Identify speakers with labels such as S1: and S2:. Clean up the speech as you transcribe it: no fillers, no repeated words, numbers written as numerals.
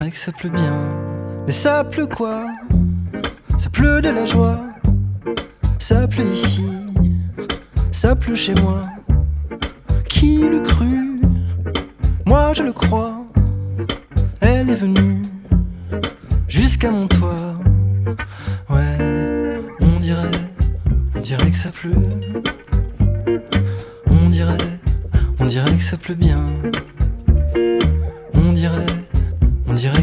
S1: Que ça pleut bien, mais ça pleut quoi? Ça pleut de la joie. Ça pleut ici, ça pleut chez moi. Qui l'eût cru? Moi je le crois. Elle est venue jusqu'à mon toit. Ouais, on dirait que ça pleut. On dirait que ça pleut bien. On dirait